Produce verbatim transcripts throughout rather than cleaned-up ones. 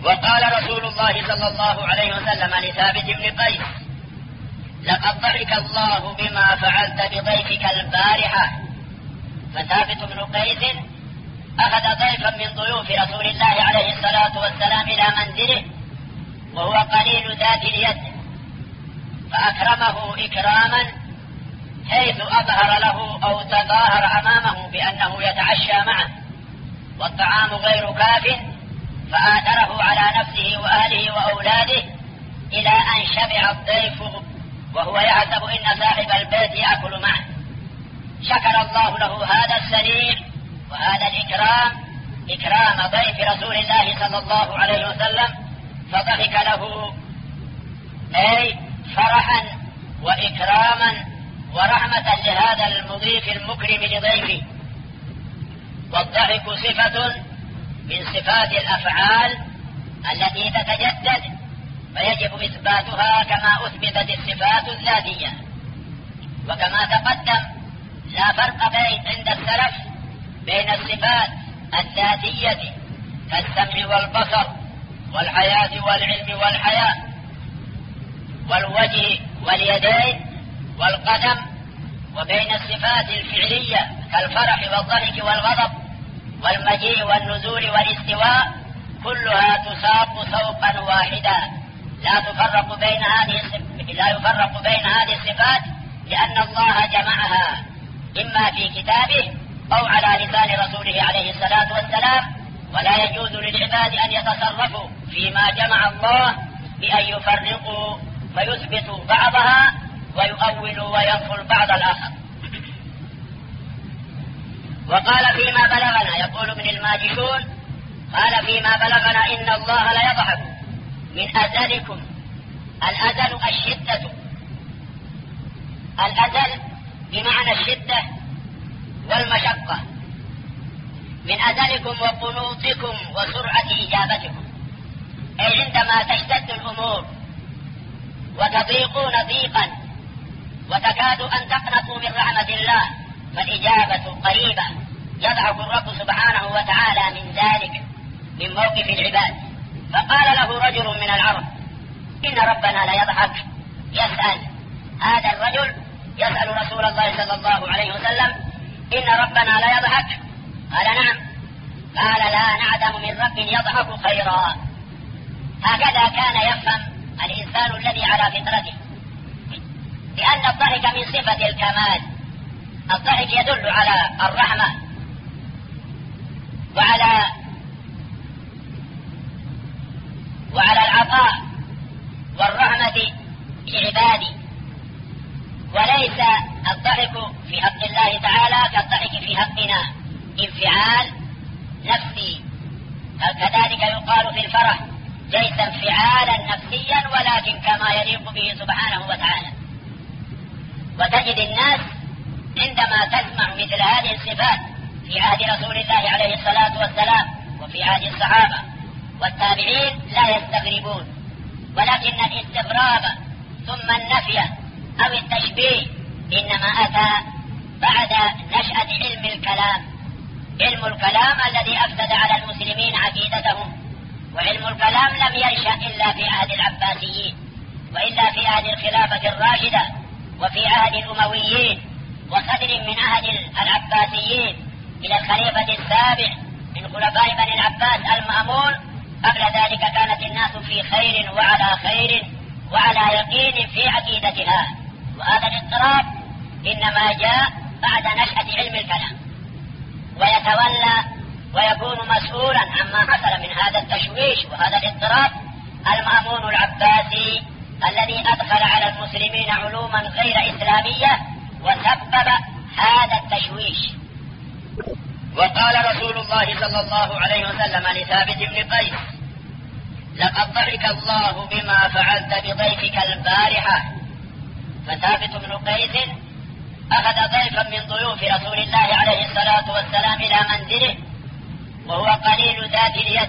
وقال رسول الله صلى الله عليه وسلم لثابت بن قيس: لقد ضحك الله بما فعلت بضيفك البارحة. فثابت بن قيس أخذ ضيفا من ضيوف رسول الله عليه الصلاة والسلام إلى منزله وهو قليل ذات اليد، فأكرمه إكراما حيث أظهر له أو تظاهر أمامه بأنه يتعشى معه والطعام غير كاف، فآثره على نفسه وأهله وأولاده إلى أن شبع الضيف وهو يحسب إن صاحب البيت يأكل معه. شكر الله له هذا السريع وهذا الإكرام، إكرام ضيف رسول الله صلى الله عليه وسلم، فضحك له أي فرحا وإكراما ورحمة لهذا المضيف المكرم لضيفه. والضحك صفة من صفات الأفعال التي تتجدد فيجب إثباتها كما أثبتت الصفات الذاتية. وكما تقدم لا فرق بين عند السلف بين الصفات الذاتية كالسمع والبصر والحياة والعلم والحياة والوجه واليدين والقدم، وبين الصفات الفعلية كالفرح والضحك والغضب والمجيء والنزول والاستواء، كلها تساق سوقا واحدا لا تفرق بين هذه لا يفرق بين هذه الصفات، لأن الله جمعها إما في كتابه أو على لسان رسوله عليه الصلاة والسلام. ولا يجوز للعباد أن يتصرفوا فيما جمع الله بأن يفرقوا فيثبتوا بعضها ويؤولوا وينفوا البعض الآخر. وقال فيما بلغنا، يقول ابن الماجشون قال فيما بلغنا: إن الله لا يضحك من أزلكم. الأزل الشدة، الأزل بمعنى الشدة والمشقة، من أزلكم وقنوطكم وسرعة إجابتكم، أي عندما تشتد الأمور وتضيقون ضيقا وتكاد أن تقنطوا من رحمة الله فالإجابة قريبة. يضحك الرب سبحانه وتعالى من ذلك من موقف العباد. فقال له رجل من العرب: إن ربنا لا يضحك. يسأل هذا الرجل يسأل رسول الله صلى الله عليه وسلم: إن ربنا لا يضحك؟ قال: نعم. قال: لا نعلم من رب يضحك خيرا. هكذا كان يفهم الإنسان الذي على فطرته، لأن الضحك من صفة الكمال. الضحك يدل على الرحمة وعلى وعلى العطاء والرحمة لعباده، وليس الضحك في حق الله تعالى كالضحك في حقنا انفعال نفسي. كذلك يقال في الفرح: ليس انفعالا نفسيا ولكن كما يليق به سبحانه وتعالى. وتجد الناس عندما تسمع مثل هذه الصفات في عهد رسول الله عليه الصلاة والسلام وفي عهد الصحابة والتابعين لا يستغربون، ولكن الاستغراب ثم النفي أو التشبيه إنما أتى بعد نشأة علم الكلام. علم الكلام الذي أفسد على المسلمين عقيدتهم، وعلم الكلام لم ينشأ إلا في عهد العباسيين، وإلا في عهد الخلافة الراشدة وفي عهد الأمويين وصدر من عهد العباسيين إلى الخليفة السابع من خلفاء بني العباس المأمون. قبل ذلك كانت الناس في خير وعلى خير وعلى يقين في عقيدتها، وهذا الاضطراب إنما جاء بعد نشأة علم الكلام، ويتولى ويكون مسؤولا عما حصل من هذا التشويش وهذا الاضطراب المأمون العباسي الذي أدخل على المسلمين علوما غير إسلامية وسبب هذا التشويش. وقال رسول الله صلى الله عليه وسلم لثابت بن قيس: لقد ضحك الله بما فعلت بضيفك البارحة. فثابت بن قيس أخذ ضيفا من ضيوف رسول الله عليه الصلاة والسلام إلى منزله وهو قليل ذات اليد،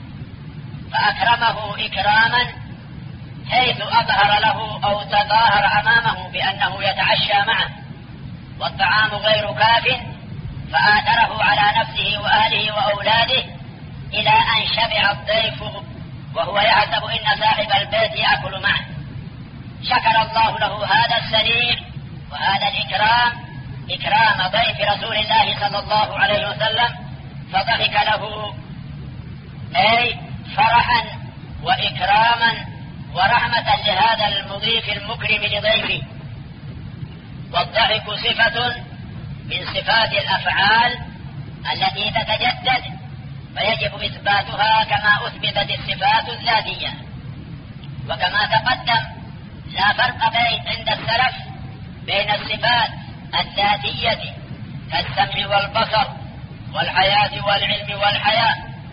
فأكرمه إكراما حيث أظهر له أو تظاهر أمامه بأنه يتعشى معه والطعام غير كاف، فآثره على نفسه وأهله وأولاده إلى أن شبع الضيف وهو يحسب إن صاحب البيت يأكل معه. شكر الله له هذا السرير وهذا الإكرام، إكرام ضيف رسول الله صلى الله عليه وسلم، فضحك له أي فرحا وإكراما ورحمة لهذا المضيف المكرم لضيفه. والضحك صفة من صفات الأفعال التي تتجدد فيجب إثباتها كما أثبتت الصفات الذاتية. وكما تقدم لا فرق بين عند السلف بين الصفات الذاتية كالسمع والبصر والحياة والعلم والحياة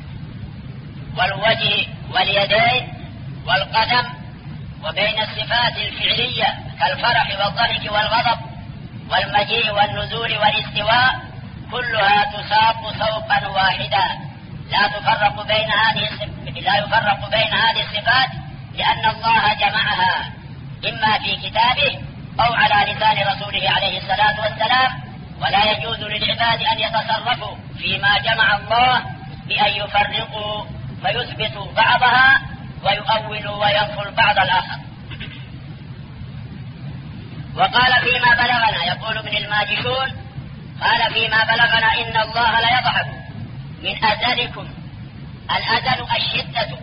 والوجه واليدين والقدم، وبين الصفات الفعلية كالفرح والضحك والغضب والمجيء والنزول والاستواء، كلها تصاب صوبا واحدا لا تفرق بين هذه لا يفرق بين هذه الصفات، لأن الله جمعها إما في كتابه أو على لسان رسوله عليه الصلاة والسلام. ولا يجوز للعباد أن يتصرفوا فيما جمع الله بأن يفرقوا فيثبتوا بعضها ويؤولوا وينفوا البعض الآخر. وقال فيما بلغنا، يقول ابن الماجشون قال فيما بلغنا إن الله لا يضحك من أزلكم. الأزل الشدة،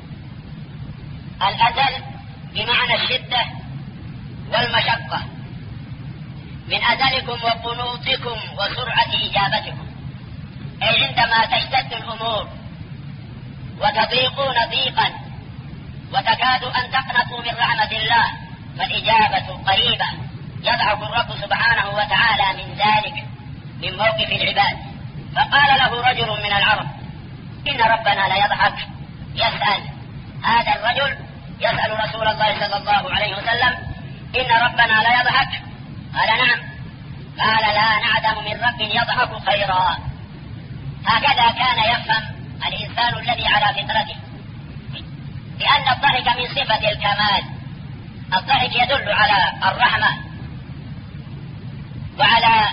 الأزل بمعنى الشدة والمشقة، من أزلكم وقنوطكم وسرعة إجابتكم، أي عندما تشتد الأمور وتضيقون ضيقا وتكاد أن تقنطوا من رحمة الله فالإجابة قريبة. يضحك الرب سبحانه وتعالى من ذلك من موقف العباد. فقال له رجل من العرب إن ربنا لا يضحك، يسأل هذا الرجل يسأل رسول الله صلى الله عليه وسلم إن ربنا لا يضحك؟ قال نعم. قال لا نعدم من رب يضحك خيرا. هكذا كان يفهم الإنسان الذي على فطرته، لأن الضحك من صفة الكمال. الضحك يدل على الرحمة وعلى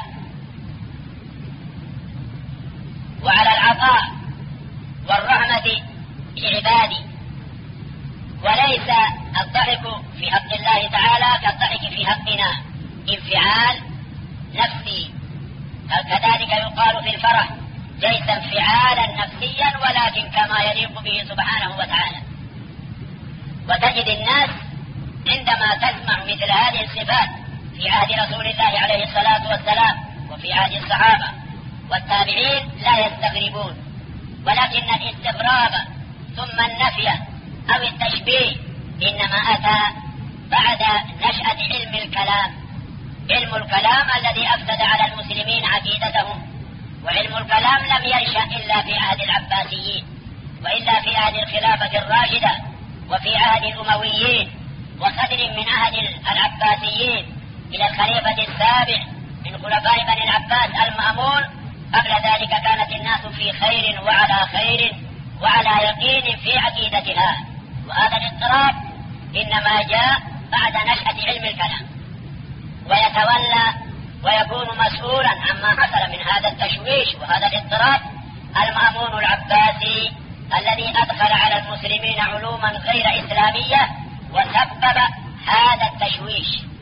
وعلى العطاء والرحمة لعباده، وليس الضحك في حق الله تعالى كالضحك في حقنا، انفعال نفسي. كذلك يقال في الفرح ليس انفعالا نفسيا ولكن كما يليق به سبحانه وتعالى. وتجد الناس عندما تسمع مثل هذه الصفات في عهد رسول الله عليه الصلاة والسلام وفي عهد الصحابة والتابعين لا يستغربون، ولكن الاستغراب ثم النفي أو التشبيه إنما أتى بعد نشأة علم الكلام. علم الكلام الذي أفسد على المسلمين عقيدتهم. وعلم الكلام لم ينشأ إلا في عهد العباسيين، وإلا في عهد الخلافة الراشدة وفي عهد الأمويين وصدر من عهد العباسيين إلى الخليفة السابع من خلفاء بني العباس المأمون. قبل ذلك كانت الناس في خير وعلى خير وعلى يقين في عقيدتها. وهذا الاضطراب إنما جاء بعد نشأة علم الكلام، ويتولى ويكون مسؤولا عما حصل من هذا التشويش وهذا الاضطراب المأمون العباسي الذي أدخل على المسلمين علوما غير إسلامية وسبب هذا التشويش.